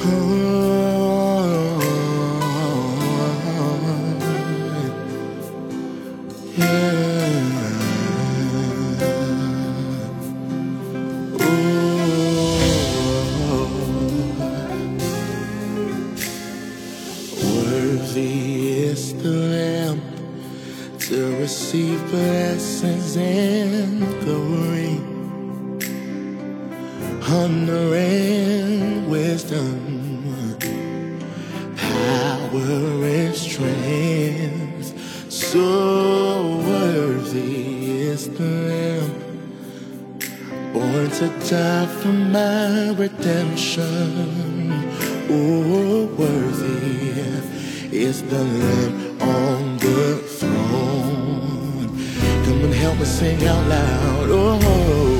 Worthy is the Lamb to receive blessings and glory, honor and wisdom, power and strength. So worthy is the Lamb, born to die for my redemption. Oh, worthy is the Lamb on the throne. Come and help me sing out loud. Oh,